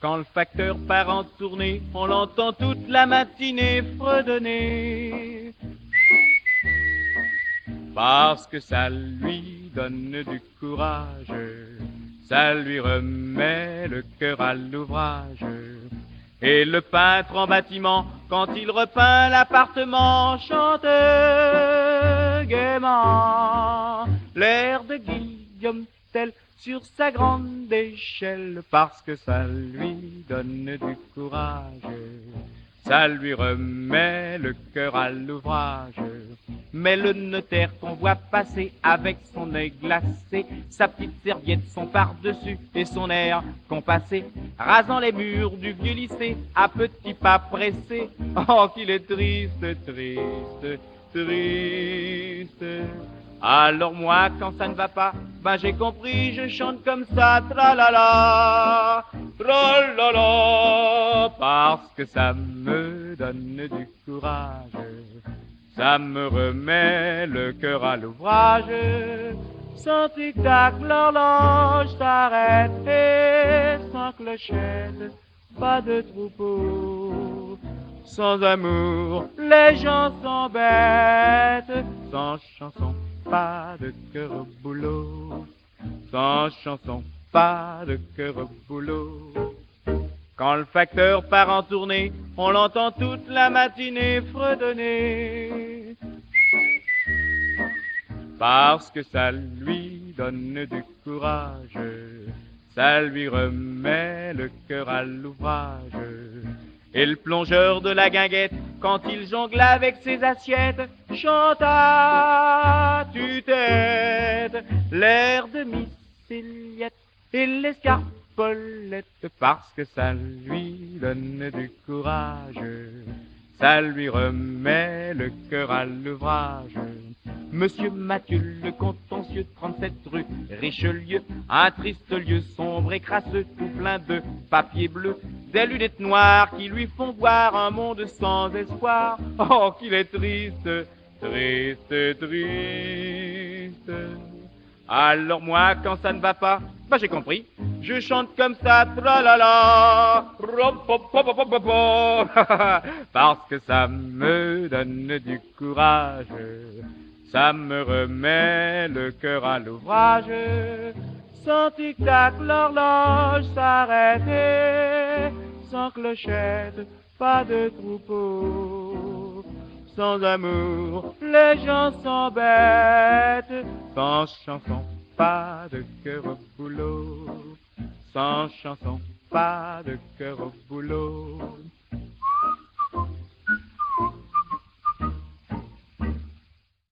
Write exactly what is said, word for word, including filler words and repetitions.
Quand le facteur part en tournée, on l'entend toute la matinée fredonner. Parce que ça lui donne du courage, ça lui remet le cœur à l'ouvrage. Et le peintre en bâtiment, quand il repeint l'appartement, chante gaiement l'air de Guillaume Tell sur sa grande échelle, parce que ça lui donne du courage, ça lui remet le cœur à l'ouvrage. Mais le notaire qu'on voit passer avec son œil glacé, sa petite serviette, son par-dessus et son air compassé, rasant les murs du vieux lycée à petits pas pressés. Oh, qu'il est triste, triste, triste. Alors moi, quand ça ne va pas, ben j'ai compris, je chante comme ça, tra-la-la, tra-la-la, parce que ça me donne du courage, ça me remet le cœur à l'ouvrage. Sans tic-tac, l'horloge s'arrête et sans clochette, pas de troupeau. Sans amour, les gens sont bêtes. Sans chanson, pas de cœur au boulot. Sans chanson, pas de cœur au boulot. Quand le facteur part en tournée, on l'entend toute la matinée fredonner. Parce que ça lui donne du courage, ça lui remet le cœur à l'ouvrage. Et le plongeur de la guinguette, quand il jongle avec ses assiettes, chante à tue-tête l'air de Miss Eliette et l'escarpolette, parce que ça lui donne du courage, ça lui remet le cœur à l'ouvrage. Monsieur Mathieu, le contentieux, trente-sept rue Richelieu, un triste lieu sombre et crasseux, tout plein de papier bleu, des lunettes noires qui lui font voir un monde sans espoir. Oh, qu'il est triste, triste, triste. Alors moi, quand ça ne va pas, bah j'ai compris, je chante comme ça, tra-la-la, parce que ça me donne du courage, ça me remet le cœur à l'ouvrage. Sans tic-tac, l'horloge s'arrête, sans clochette, pas de troupeau. Sans amour, les gens sont bêtes. Sans chanson, pas de cœur au boulot. Sans chanson, pas de cœur au boulot.